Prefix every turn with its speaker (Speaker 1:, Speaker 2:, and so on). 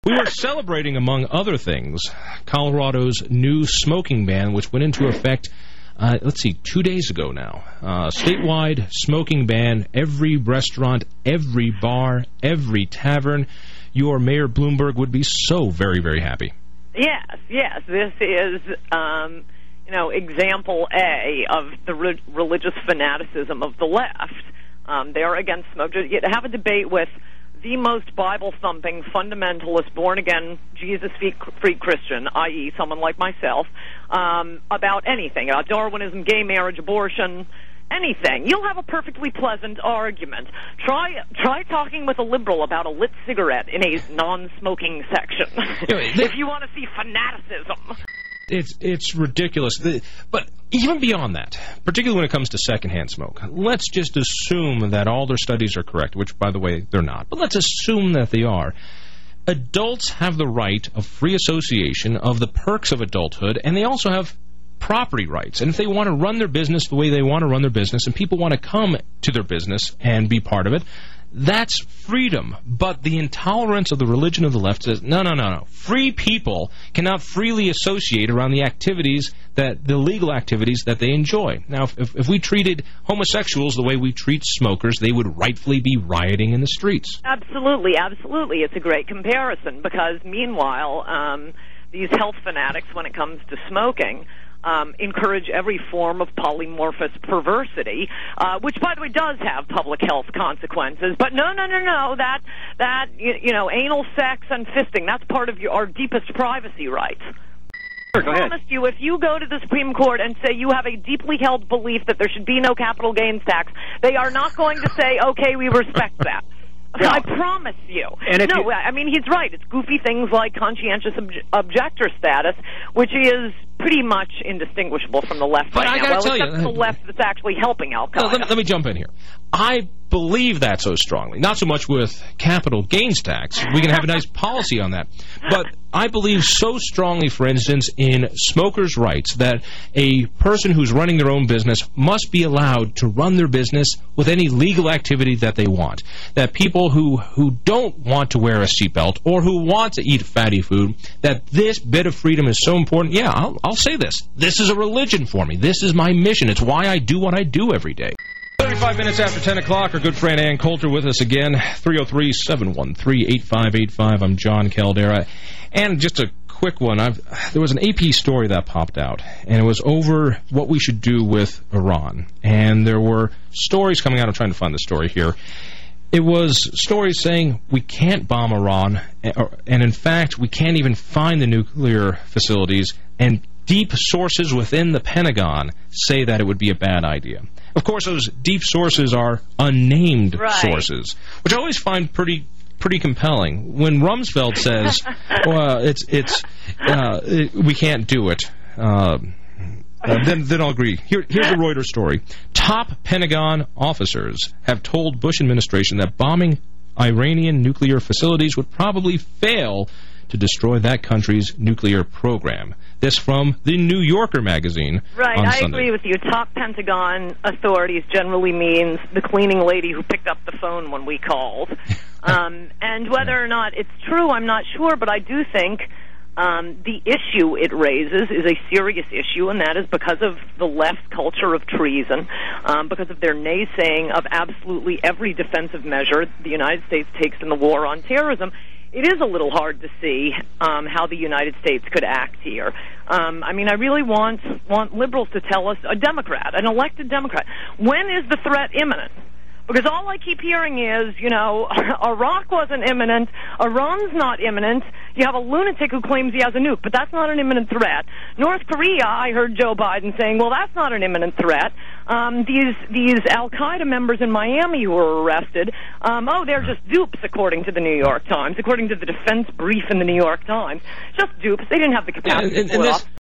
Speaker 1: We were celebrating, among other things, Colorado's new smoking ban, which went into effect, 2 days ago now. Statewide smoking ban, every restaurant, every bar, every tavern. Your Mayor Bloomberg would be so very, very happy.
Speaker 2: Yes. This is, example A of the religious fanaticism of the left. They're against smoke. You have a debate with the most Bible-thumping, fundamentalist, born-again, Jesus-freak Christian, i.e. someone like myself, about anything, about Darwinism, gay marriage, abortion, anything. You'll have a perfectly pleasant argument. Try talking with a liberal about a lit cigarette in a non-smoking section if you want to see fanaticism.
Speaker 1: It's ridiculous. But even beyond that, particularly when it comes to secondhand smoke, let's just assume that all their studies are correct, which, by the way, they're not. But let's assume that they are. Adults have the right of free association, of the perks of adulthood, and they also have property rights. And if they want to run their business the way they want to run their business, and people want to come to their business and be part of it, that's freedom. But the intolerance of the religion of the left says, no. Free people cannot freely associate around the activities, the legal activities that they enjoy. Now, if we treated homosexuals the way we treat smokers, they would rightfully be rioting in the streets.
Speaker 2: Absolutely. It's a great comparison because, meanwhile, these health fanatics, when it comes to smoking, encourage every form of polymorphous perversity, which, by the way, does have public health consequences. But no, that anal sex and fisting, that's part of our deepest privacy rights.
Speaker 3: Sure, go ahead.
Speaker 2: I promise you, if you go to the Supreme Court and say you have a deeply held belief that there should be no capital gains tax, they are not going to say, okay, we respect that. Yeah. I promise you. He's right. It's goofy things like conscientious objector status, which is pretty much indistinguishable from the left
Speaker 1: but
Speaker 2: right
Speaker 1: now.
Speaker 2: Well, except the left that's actually helping Al-Qaeda.
Speaker 1: Let me jump in here. I believe that so strongly. Not so much with capital gains tax. We can have a nice policy on that. But I believe so strongly, for instance, in smokers' rights that a person who's running their own business must be allowed to run their business with any legal activity that they want. That people who don't want to wear a seatbelt or who want to eat fatty food, that this bit of freedom is so important. Yeah, I'll say this. This is a religion for me. This is my mission. It's why I do what I do every day. 35 minutes after 10 o'clock, our good friend Ann Coulter with us again, 303-713-8585. I'm John Caldera. And just a quick one. There was an AP story that popped out, and it was over what we should do with Iran. And there were stories coming out. I'm trying to find the story here. It was stories saying we can't bomb Iran, and in fact, we can't even find the nuclear facilities, and deep sources within the Pentagon say that it would be a bad idea. Of course, those deep sources are unnamed sources, which I always find pretty compelling. When Rumsfeld says, we can't do it, then I'll agree. Here's the Reuters story. Top Pentagon officers have told Bush administration that bombing Iranian nuclear facilities would probably fail to destroy that country's nuclear program. This from the New Yorker magazine on Sunday.
Speaker 2: I agree with you. Top Pentagon authorities generally means the cleaning lady who picked up the phone when we called. And whether or not it's true, I'm not sure, but I do think the issue it raises is a serious issue, and that is because of the left culture of treason, because of their naysaying of absolutely every defensive measure the United States takes in the war on terrorism. It is a little hard to see how the United States could act here. I really want liberals to tell us, an elected Democrat, when is the threat imminent? Because all I keep hearing is, Iraq wasn't imminent, Iran's not imminent, you have a lunatic who claims he has a nuke, but that's not an imminent threat. North Korea, I heard Joe Biden saying, well, that's not an imminent threat. These Al-Qaeda members in Miami who were arrested, they're just dupes, according to the New York Times, according to the defense brief in the New York Times. Just dupes. They didn't have the capacity to pull it off.